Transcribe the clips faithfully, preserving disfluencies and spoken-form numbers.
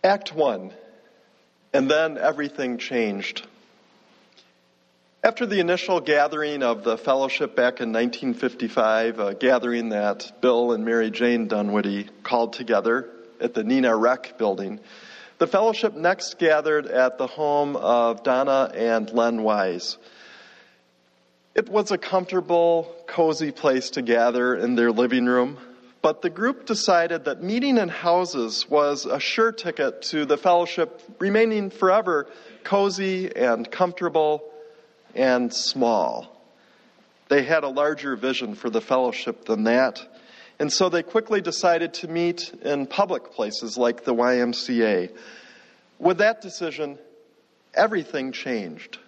Act one, and then everything changed. After the initial gathering of the fellowship back in nineteen fifty-five, a gathering that Bill and Mary Jane Dunwoody called together at the Nina Rec building, the fellowship next gathered at the home of Donna and Len Wise. It was a comfortable, cozy place to gather in their living room, but the group decided that meeting in houses was a sure ticket to the fellowship remaining forever cozy and comfortable and small. They had a larger vision for the fellowship than that, and so they quickly decided to meet in public places like the Y M C A. With that decision, everything changed.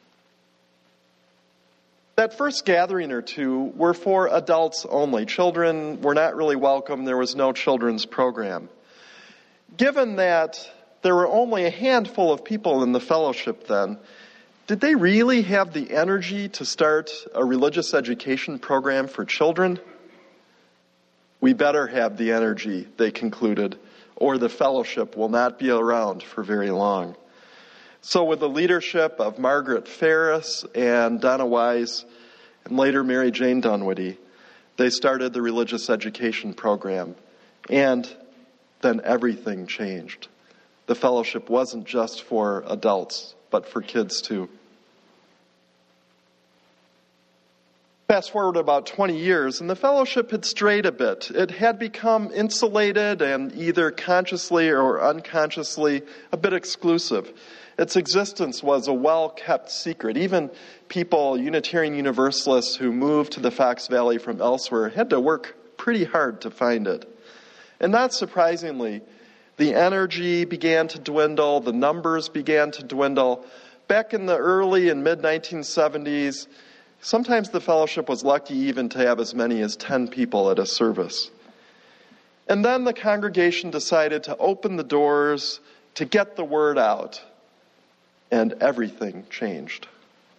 That first gathering or two were for adults only. Children were not really welcome. There was no children's program. Given that there were only a handful of people in the fellowship then, did they really have the energy to start a religious education program for children? We better have the energy, they concluded, or the fellowship will not be around for very long. So with the leadership of Margaret Ferris and Donna Wise, and later Mary Jane Dunwoody, they started the religious education program. And then everything changed. The fellowship wasn't just for adults, but for kids too. Fast forward about twenty years, and the fellowship had strayed a bit. It had become insulated and either consciously or unconsciously a bit exclusive. Its existence was a well-kept secret. Even people, Unitarian Universalists who moved to the Fox Valley from elsewhere, had to work pretty hard to find it. And not surprisingly, the energy began to dwindle, the numbers began to dwindle. Back in the early and mid nineteen seventies, sometimes the fellowship was lucky even to have as many as ten people at a service. And then the congregation decided to open the doors to get the word out. And everything changed.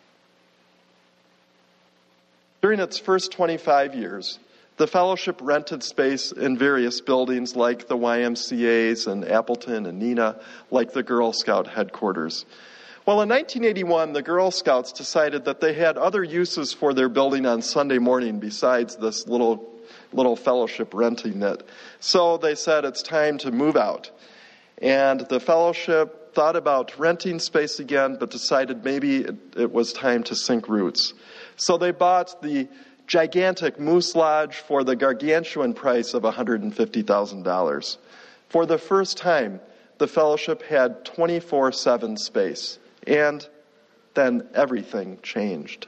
During its first twenty-five years, the fellowship rented space in various buildings like the Y M C A's and Appleton and Nina, like the Girl Scout headquarters. Well, in nineteen eighty-one, the Girl Scouts decided that they had other uses for their building on Sunday morning besides this little, little fellowship renting it. So they said it's time to move out. And the fellowship thought about renting space again, but decided maybe it, it was time to sink roots. So they bought the gigantic Moose Lodge for the gargantuan price of one hundred fifty thousand dollars. For the first time, the fellowship had twenty-four seven space, and then everything changed.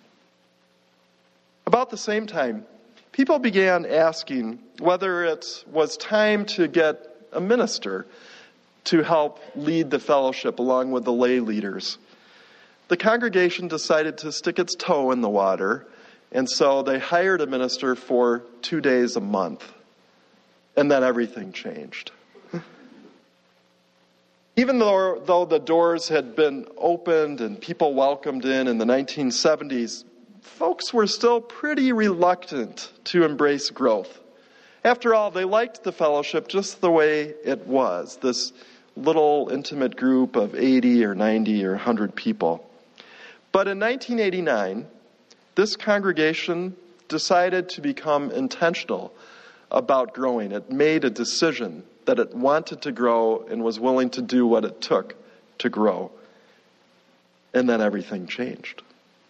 About the same time, people began asking whether it was time to get a minister to help lead the fellowship along with the lay leaders. The congregation decided to stick its toe in the water, and so they hired a minister for two days a month. And then everything changed. Even though, though the doors had been opened and people welcomed in in the nineteen seventies, folks were still pretty reluctant to embrace growth. After all, they liked the fellowship just the way it was, this little intimate group of eighty or ninety or one hundred people. But in nineteen eighty-nine, this congregation decided to become intentional about growing. It made a decision that it wanted to grow and was willing to do what it took to grow. And then everything changed.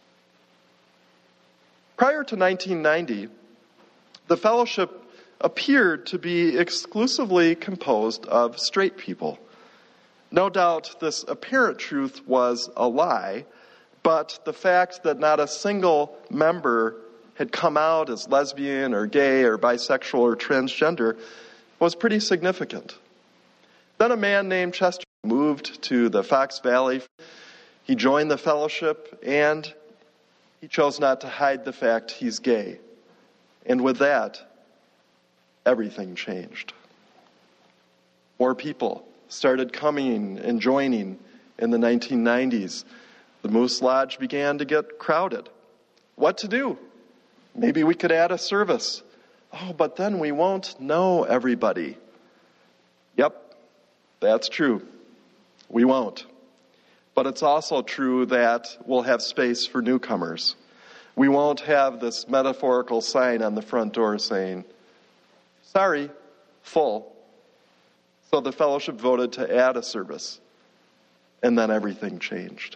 Prior to nineteen ninety, the fellowship appeared to be exclusively composed of straight people. No doubt this apparent truth was a lie, but the fact that not a single member had come out as lesbian or gay or bisexual or transgender was pretty significant. Then a man named Chester moved to the Fox Valley. He joined the fellowship, and he chose not to hide the fact he's gay. And with that, everything changed. More people started coming and joining in the nineteen nineties. The Moose Lodge began to get crowded. What to do? Maybe we could add a service. Oh, but then we won't know everybody. Yep, That's true. We won't. But it's also true that we'll have space for newcomers. We won't have this metaphorical sign on the front door saying, sorry, full. So the fellowship voted to add a service, and then everything changed.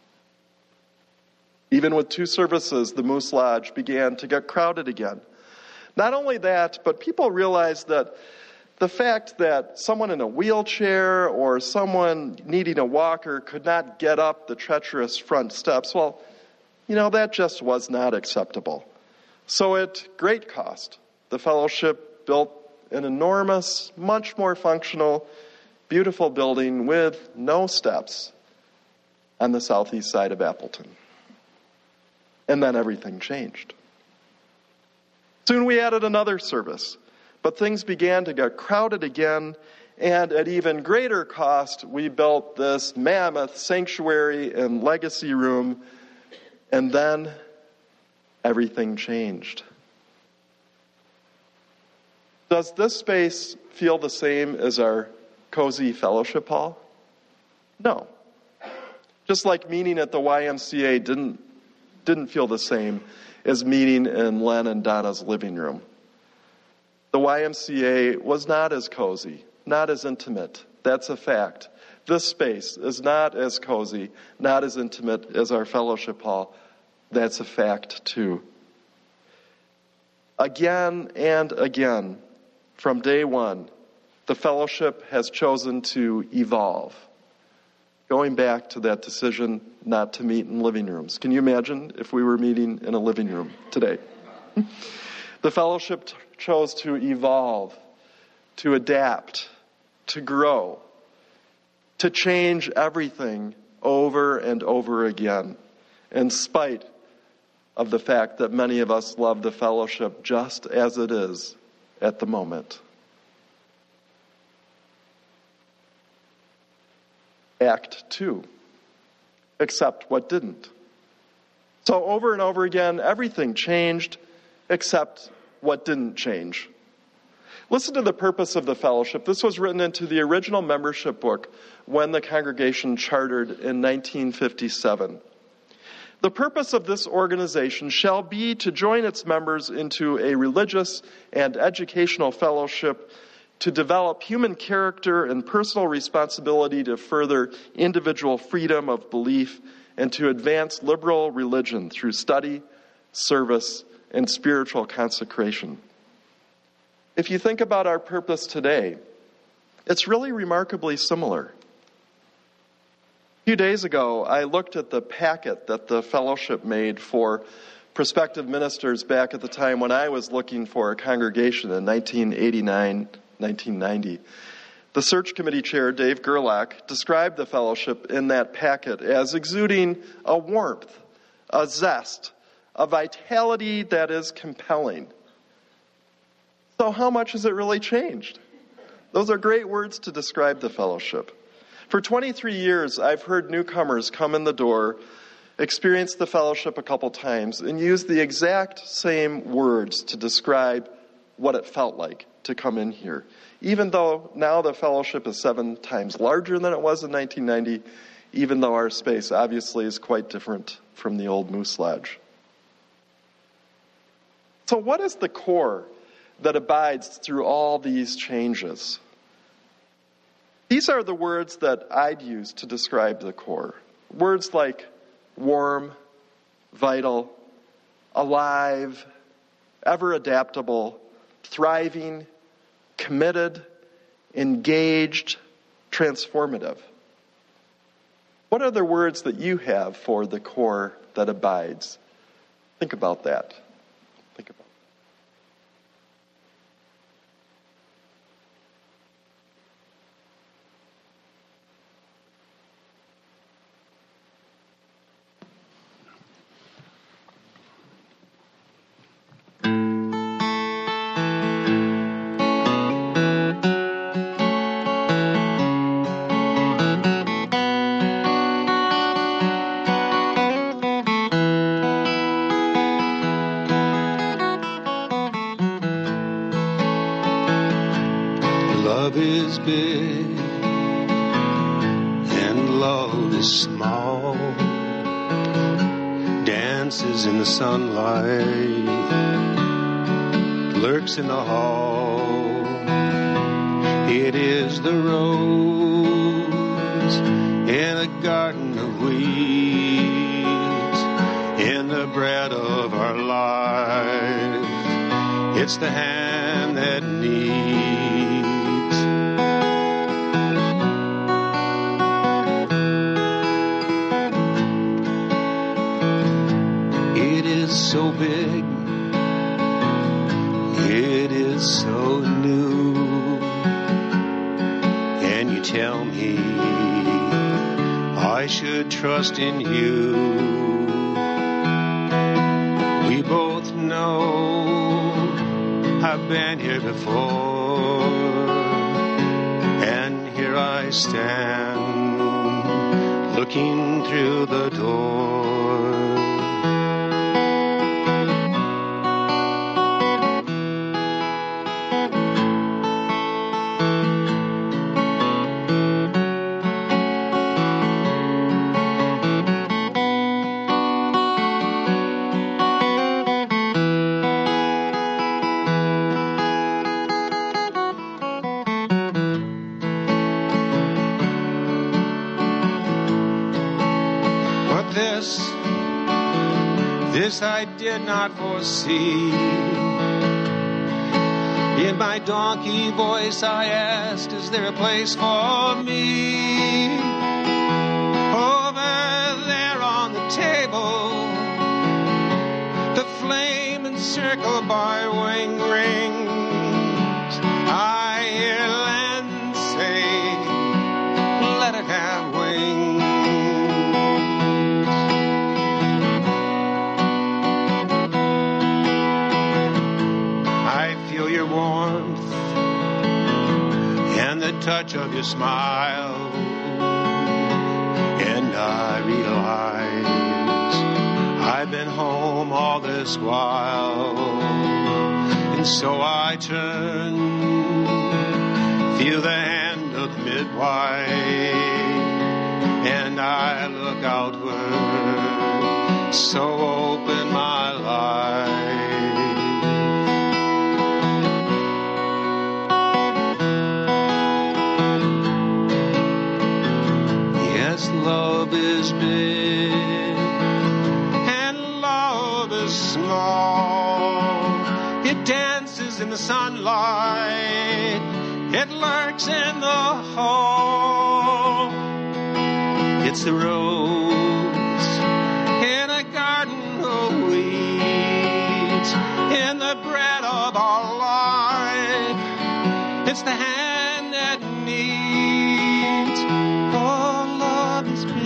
Even with two services, the Moose Lodge began to get crowded again. Not only that, but people realized that the fact that someone in a wheelchair or someone needing a walker could not get up the treacherous front steps, well, you know, that just was not acceptable. So at great cost, the fellowship built an enormous, much more functional, beautiful building with no steps on the southeast side of Appleton. And then everything changed. Soon we added another service. But things began to get crowded again, and at even greater cost, we built this mammoth sanctuary and legacy room, and then everything changed. Does this space feel the same as our cozy fellowship hall? No. Just like meeting at the Y M C A didn't, didn't feel the same as meeting in Len and Donna's living room. The Y M C A was not as cozy, not as intimate. That's a fact. This space is not as cozy, not as intimate as our fellowship hall. That's a fact, too. Again and again, from day one, the fellowship has chosen to evolve. Going back to that decision not to meet in living rooms. Can you imagine if we were meeting in a living room today? The fellowship t- chose to evolve, to adapt, to grow, to change everything over and over again, in spite of the fact that many of us love the fellowship just as it is at the moment. Act two, accept what didn't. So over and over again, everything changed except what didn't change. Listen to the purpose of the fellowship. This was written into the original membership book when the congregation chartered in nineteen fifty-seven. The purpose of this organization shall be to join its members into a religious and educational fellowship to develop human character and personal responsibility to further individual freedom of belief and to advance liberal religion through study, service, and spiritual consecration. If you think about our purpose today, it's really remarkably similar. A few days ago, I looked at the packet that the fellowship made for prospective ministers back at the time when I was looking for a congregation in nineteen eighty-nine, nineteen ninety. The search committee chair, Dave Gerlach, described the fellowship in that packet as exuding a warmth, a zest, a vitality that is compelling. So how much has it really changed? Those are great words to describe the fellowship. For twenty-three years, I've heard newcomers come in the door, experience the fellowship a couple times, and use the exact same words to describe what it felt like to come in here. Even though now the fellowship is seven times larger than it was in nineteen ninety, even though our space obviously is quite different from the old Moose Lodge. So what is the core that abides through all these changes? These are the words that I'd use to describe the core. Words like warm, vital, alive, ever adaptable, thriving, committed, engaged, transformative. What are the words that you have for the core that abides? Think about that. Think about it. Love is big is small, dances in the sunlight, lurks in the hall. It is the rose in a garden of weeds, in the bread of our life. It's the hand that needs. It is so big, it is so new, and you tell me I should trust in you. We both know I've been here before, and here I stand looking through the door. This I did not foresee. In my donkey voice I asked, is there a place for me? Over there on the table, the flame encircled by wing rings. I hear land say, let it have wings. Warmth and the touch of your smile, and I realize I've been home all this while. And so I turn, feel the hand of the midwife, and I look outward, so open my life. Love is big and love is small. It dances in the sunlight, it lurks in the hall. It's the rose in a garden of weeds, in the bread of our life. It's the hand that needs. Oh, love is big.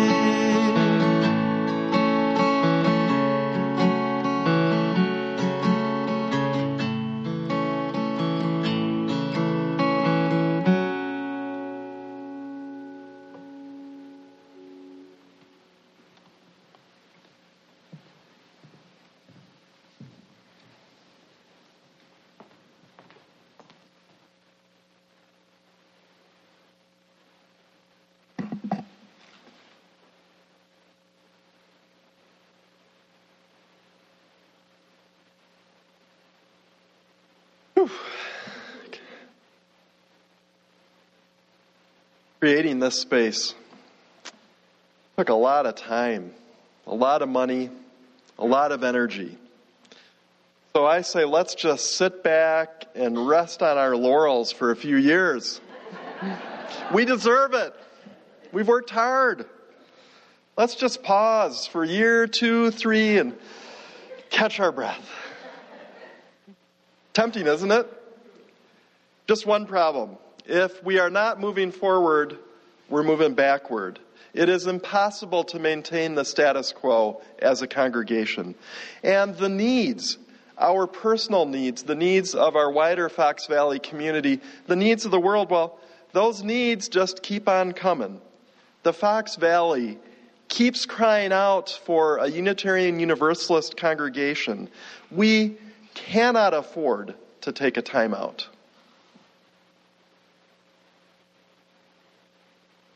Creating this space took a lot of time, a lot of money, a lot of energy. So I say let's just sit back and rest on our laurels for a few years. We deserve it. We've worked hard. Let's just pause for a year, two, three, and catch our breath. Tempting, isn't it? Just one problem. If we are not moving forward, we're moving backward. It is impossible to maintain the status quo as a congregation. And the needs, our personal needs, the needs of our wider Fox Valley community, the needs of the world, well, those needs just keep on coming. The Fox Valley keeps crying out for a Unitarian Universalist congregation. We cannot afford to take a time out.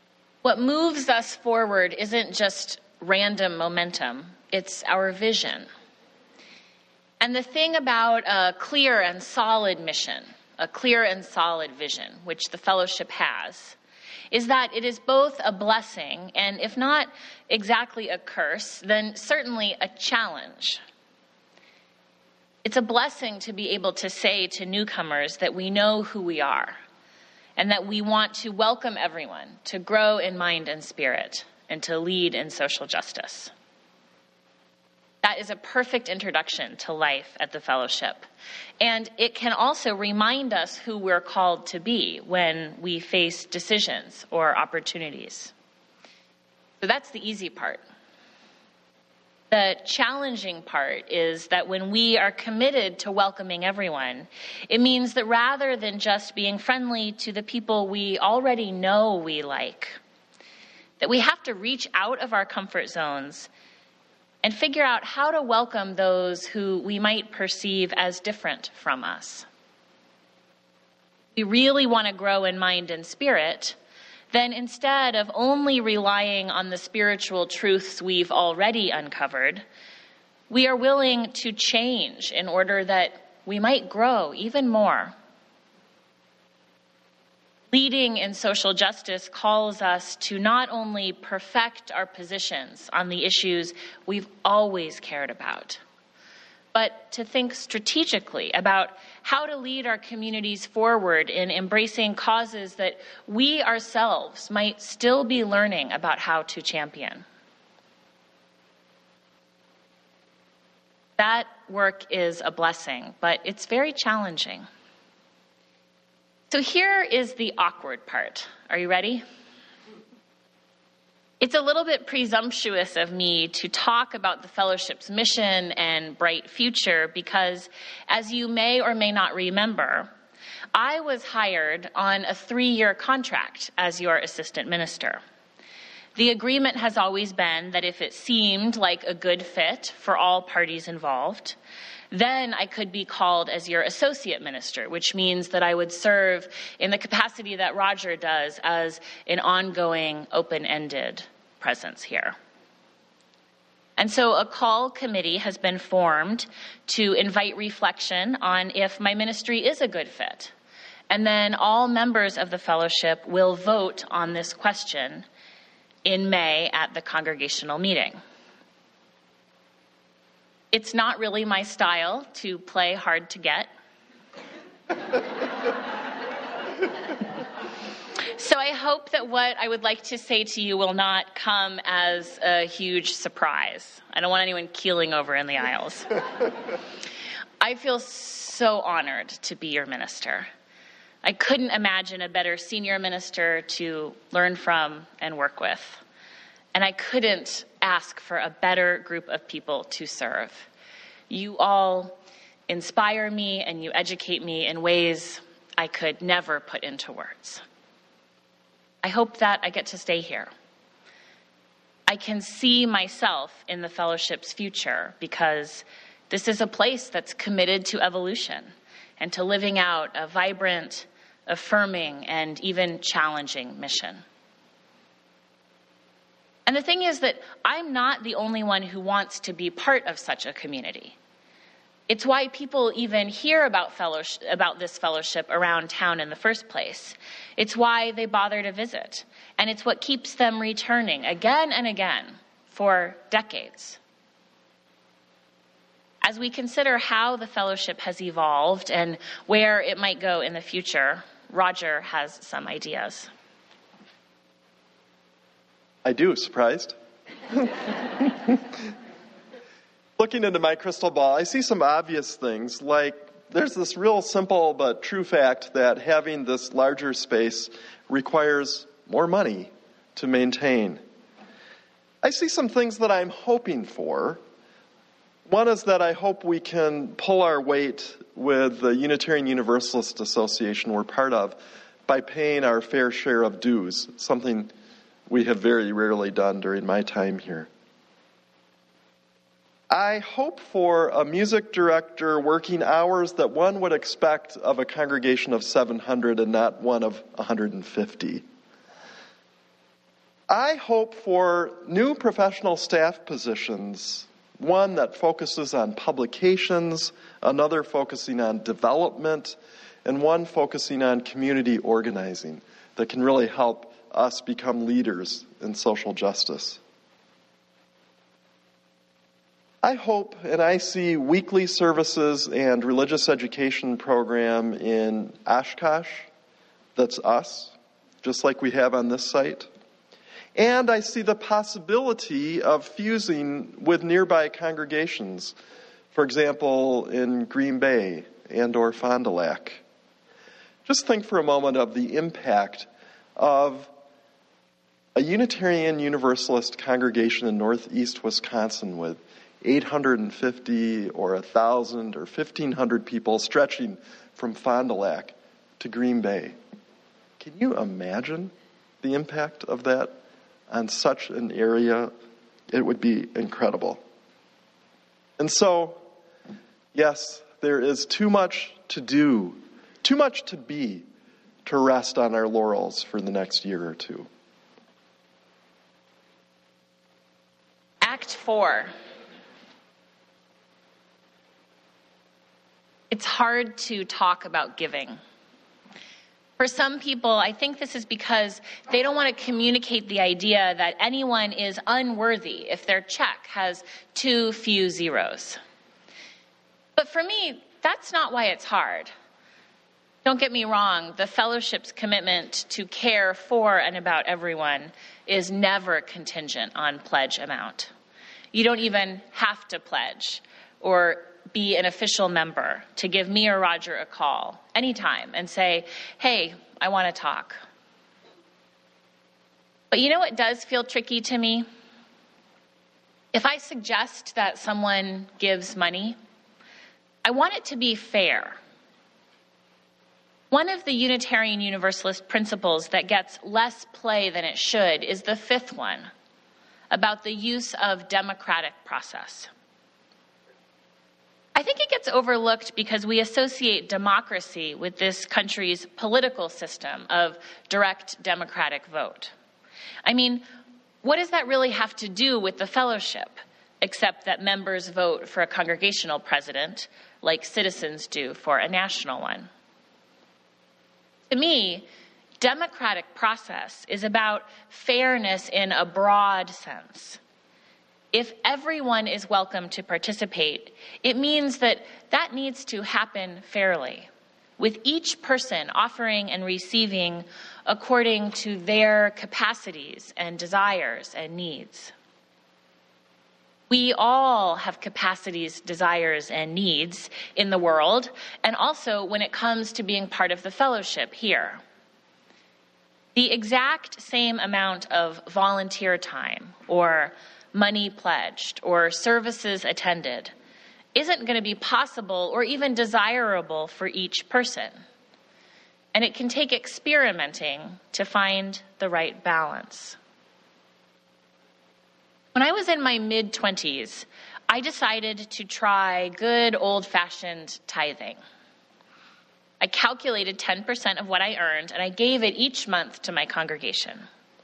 What moves us forward isn't just random momentum, it's our vision. And the thing about a clear and solid mission, a clear and solid vision, which the fellowship has, is that it is both a blessing and, if not exactly a curse, then certainly a challenge. It's a blessing to be able to say to newcomers that we know who we are and that we want to welcome everyone to grow in mind and spirit and to lead in social justice. That is a perfect introduction to life at the fellowship. And it can also remind us who we're called to be when we face decisions or opportunities. So that's the easy part. The challenging part is that when we are committed to welcoming everyone, it means that rather than just being friendly to the people we already know we like, that we have to reach out of our comfort zones and figure out how to welcome those who we might perceive as different from us. If we really want to grow in mind and spirit, then instead of only relying on the spiritual truths we've already uncovered, we are willing to change in order that we might grow even more. Leading in social justice calls us to not only perfect our positions on the issues we've always cared about, but to think strategically about how to lead our communities forward in embracing causes that we ourselves might still be learning about how to champion. That work is a blessing, but it's very challenging. So here is the awkward part. Are you ready? It's a little bit presumptuous of me to talk about the fellowship's mission and bright future because, as you may or may not remember, I was hired on a three-year contract as your assistant minister. The agreement has always been that if it seemed like a good fit for all parties involved, then I could be called as your associate minister, which means that I would serve in the capacity that Roger does as an ongoing, open-ended presence here. And so a call committee has been formed to invite reflection on if my ministry is a good fit. And then all members of the fellowship will vote on this question in May at the congregational meeting. It's not really my style to play hard to get. So I hope that what I would like to say to you will not come as a huge surprise. I don't want anyone keeling over in the aisles. I feel so honored to be your minister. I couldn't imagine a better senior minister to learn from and work with. And I couldn't ask for a better group of people to serve. You all inspire me and you educate me in ways I could never put into words. I hope that I get to stay here. I can see myself in the fellowship's future because this is a place that's committed to evolution and to living out a vibrant, affirming, and even challenging mission. And the thing is that I'm not the only one who wants to be part of such a community. It's why people even hear about fellowship, about this fellowship around town in the first place. It's why they bother to visit. And it's what keeps them returning again and again for decades. As we consider how the fellowship has evolved and where it might go in the future, Roger has some ideas. I do, surprised. Looking into my crystal ball, I see some obvious things, like there's this real simple but true fact that having this larger space requires more money to maintain. I see some things that I'm hoping for. One is that I hope we can pull our weight with the Unitarian Universalist Association we're part of by paying our fair share of dues, something we have very rarely done during my time here. I hope for a music director working hours that one would expect of a congregation of seven hundred and not one of one hundred fifty. I hope for new professional staff positions, one that focuses on publications, another focusing on development, and one focusing on community organizing that can really help us become leaders in social justice. I hope and I see weekly services and religious education program in Oshkosh. That's us, just like we have on this site. And I see the possibility of fusing with nearby congregations, for example, in Green Bay and or Fond du Lac. Just think for a moment of the impact of a Unitarian Universalist congregation in northeast Wisconsin with eight hundred fifty or one thousand or fifteen hundred people stretching from Fond du Lac to Green Bay. Can you imagine the impact of that on such an area? It would be incredible. And so, yes, there is too much to do, too much to be, to rest on our laurels for the next year or two. Act four. It's hard to talk about giving. For some people, I think this is because they don't want to communicate the idea that anyone is unworthy if their check has too few zeros. But for me, that's not why it's hard. Don't get me wrong, the fellowship's commitment to care for and about everyone is never contingent on pledge amount. You don't even have to pledge or be an official member to give me or Roger a call anytime and say, hey, I want to talk. But you know what does feel tricky to me? If I suggest that someone gives money, I want it to be fair. One of the Unitarian Universalist principles that gets less play than it should is the fifth one, about the use of democratic process. I think it gets overlooked because we associate democracy with this country's political system of direct democratic vote. I mean, what does that really have to do with the fellowship, except that members vote for a congregational president like citizens do for a national one? To me, democratic process is about fairness in a broad sense. If everyone is welcome to participate, it means that that needs to happen fairly, with each person offering and receiving according to their capacities and desires and needs. We all have capacities, desires, and needs in the world, and also when it comes to being part of the fellowship here. The exact same amount of volunteer time or money pledged or services attended isn't going to be possible or even desirable for each person. And it can take experimenting to find the right balance. When I was in my mid-twenties, I decided to try good old-fashioned tithing. I calculated ten percent of what I earned, and I gave it each month to my congregation.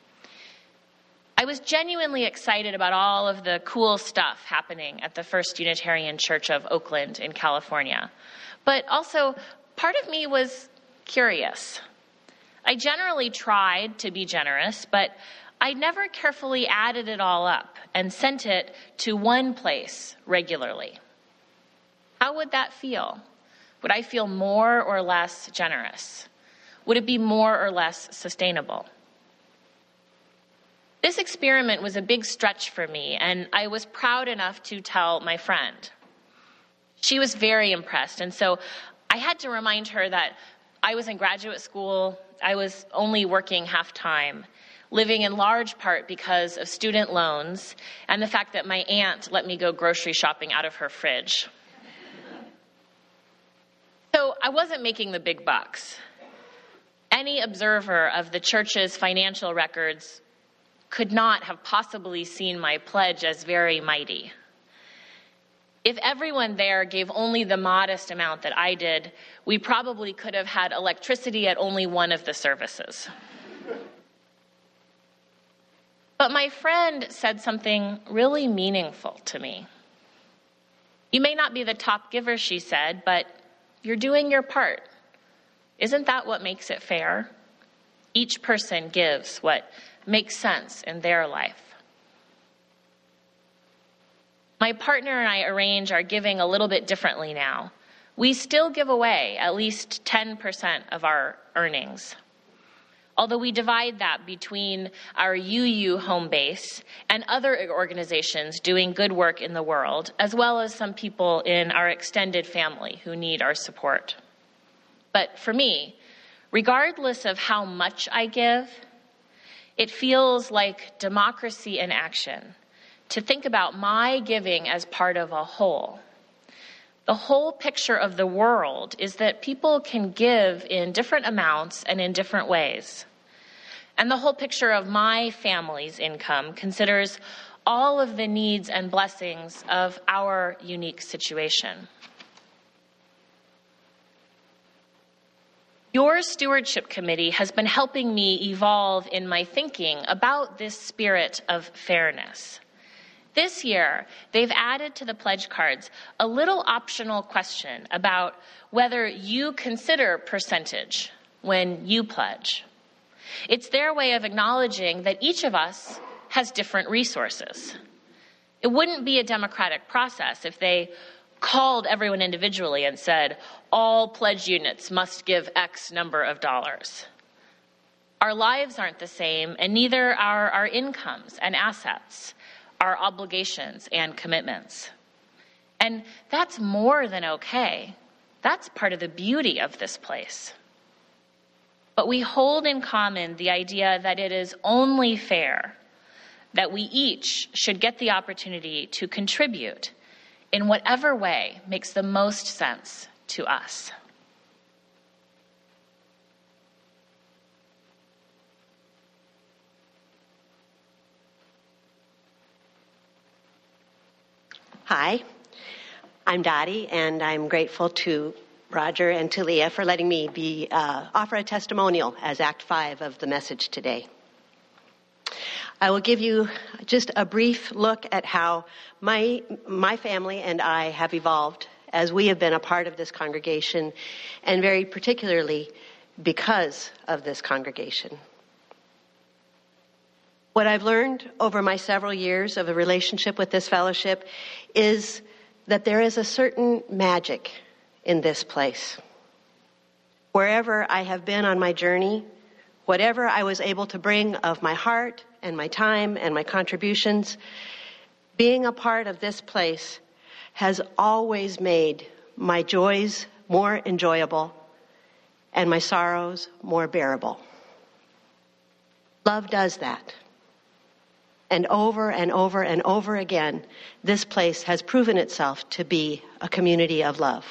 I was genuinely excited about all of the cool stuff happening at the First Unitarian Church of Oakland in California. But also, part of me was curious. I generally tried to be generous, but I never carefully added it all up and sent it to one place regularly. How would that feel? Would I feel more or less generous? Would it be more or less sustainable? This experiment was a big stretch for me, and I was proud enough to tell my friend. She was very impressed, and so I had to remind her that I was in graduate school, I was only working half-time, living in large part because of student loans and the fact that my aunt let me go grocery shopping out of her fridge. So I wasn't making the big bucks. Any observer of the church's financial records could not have possibly seen my pledge as very mighty. If everyone there gave only the modest amount that I did, we probably could have had electricity at only one of the services. But my friend said something really meaningful to me. You may not be the top giver, she said, but you're doing your part. Isn't that what makes it fair? Each person gives what makes sense in their life. My partner and I arrange our giving a little bit differently now. We still give away at least ten percent of our earnings, although we divide that between our U U home base and other organizations doing good work in the world, as well as some people in our extended family who need our support. But for me, regardless of how much I give, it feels like democracy in action to think about my giving as part of a whole. The whole picture of the world is that people can give in different amounts and in different ways. And the whole picture of my family's income considers all of the needs and blessings of our unique situation. Your stewardship committee has been helping me evolve in my thinking about this spirit of fairness. This year, they've added to the pledge cards a little optional question about whether you consider percentage when you pledge. It's their way of acknowledging that each of us has different resources. It wouldn't be a democratic process if they called everyone individually and said, all pledge units must give X number of dollars. Our lives aren't the same, and neither are our incomes and assets, our obligations and commitments. And that's more than okay. That's part of the beauty of this place. But we hold in common the idea that it is only fair that we each should get the opportunity to contribute in whatever way makes the most sense to us. Hi, I'm Dottie, and I'm grateful to Roger and to Leah for letting me be uh, offer a testimonial as Act five of the message today. I will give you just a brief look at how my my family and I have evolved as we have been a part of this congregation, and very particularly because of this congregation. What I've learned over my several years of a relationship with this fellowship is that there is a certain magic in this place. Wherever I have been on my journey, whatever I was able to bring of my heart and my time and my contributions, being a part of this place has always made my joys more enjoyable and my sorrows more bearable. Love does that. And over and over and over again, this place has proven itself to be a community of love.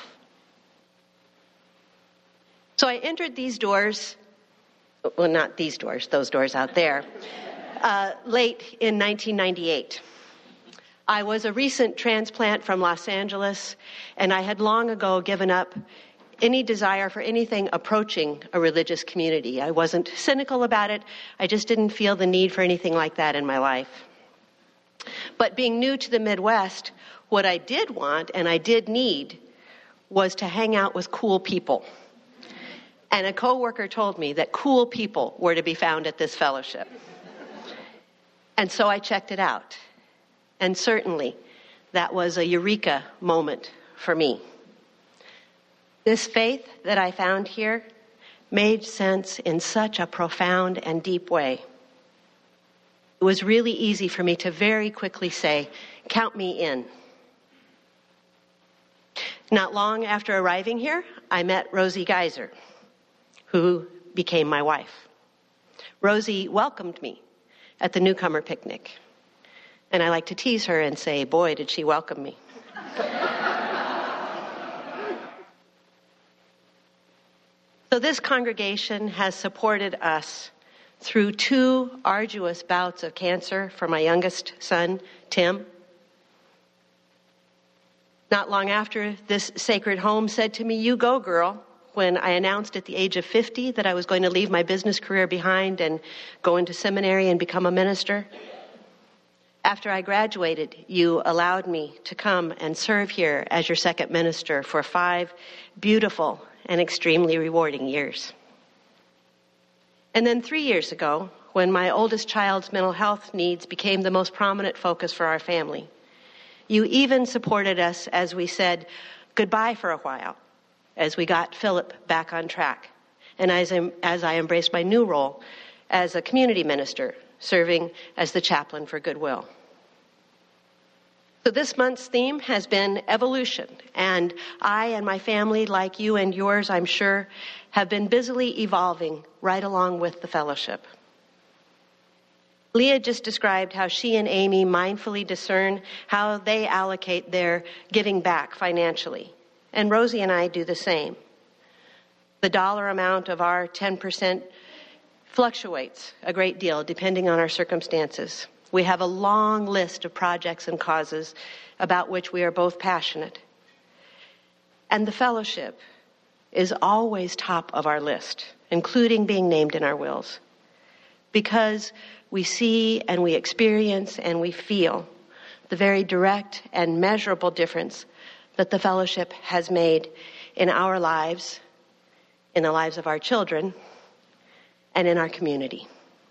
So I entered these doors, well, not these doors, those doors out there, uh, late in nineteen ninety-eight. I was a recent transplant from Los Angeles, and I had long ago given up any desire for anything approaching a religious community. I wasn't cynical about it. I just didn't feel the need for anything like that in my life. But being new to the Midwest, what I did want and I did need was to hang out with cool people. And a coworker told me that cool people were to be found at this fellowship. And so I checked it out. And certainly that was a eureka moment for me. This faith that I found here made sense in such a profound and deep way. It was really easy for me to very quickly say, count me in. Not long after arriving here, I met Rosie Geiser, who became my wife. Rosie welcomed me at the newcomer picnic. And I like to tease her and say, boy, did she welcome me. So this congregation has supported us through two arduous bouts of cancer for my youngest son, Tim. Not long after, this sacred home said to me, you go, girl, when I announced at the age of fifty that I was going to leave my business career behind and go into seminary and become a minister. After I graduated, you allowed me to come and serve here as your second minister for five beautiful and extremely rewarding years. And then three years ago, when my oldest child's mental health needs became the most prominent focus for our family, you even supported us as we said goodbye for a while, as we got Philip back on track, and as, as I embraced my new role as a community minister, serving as the chaplain for Goodwill. So this month's theme has been evolution, and I and my family, like you and yours, I'm sure, have been busily evolving right along with the fellowship. Leah just described how she and Amy mindfully discern how they allocate their giving back financially, and Rosie and I do the same. The dollar amount of our ten percent fluctuates a great deal depending on our circumstances. We have a long list of projects and causes about which we are both passionate. And the fellowship is always top of our list, including being named in our wills, because we see and we experience and we feel the very direct and measurable difference that the fellowship has made in our lives, in the lives of our children, and in our community.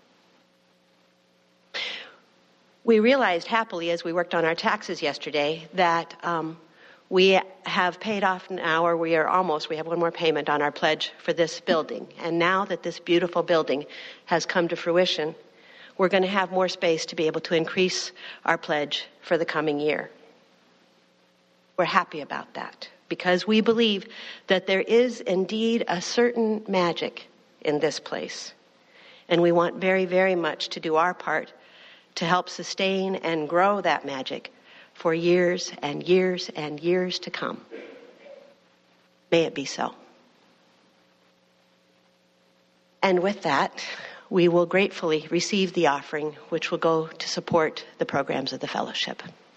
We realized happily as we worked on our taxes yesterday that um, we have paid off now, or we are almost, we have one more payment on our pledge for this building. And now that this beautiful building has come to fruition, we're going to have more space to be able to increase our pledge for the coming year. We're happy about that because we believe that there is indeed a certain magic in this place. And we want very, very much to do our part to help sustain and grow that magic for years and years and years to come. May it be so. And with that, we will gratefully receive the offering, which will go to support the programs of the fellowship.